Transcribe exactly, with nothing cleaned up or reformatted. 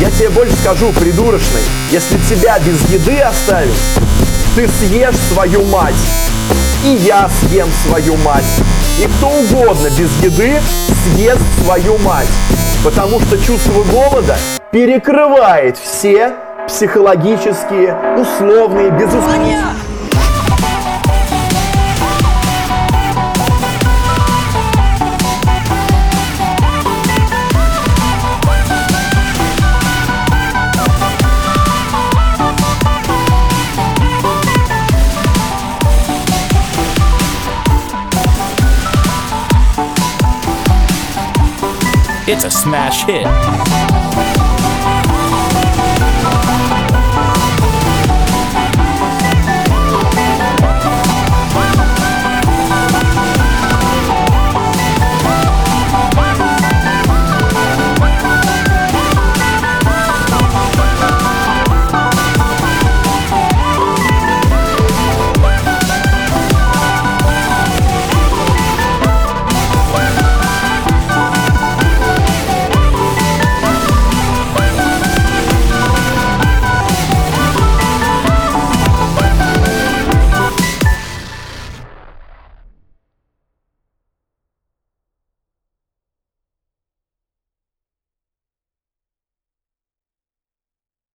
Я тебе больше скажу, придурочный, если тебя без еды оставить, ты съешь свою мать, и я съем свою мать, и кто угодно без еды съест свою мать, потому что чувство голода перекрывает все психологические, условные, безусловные... It's a smash hit.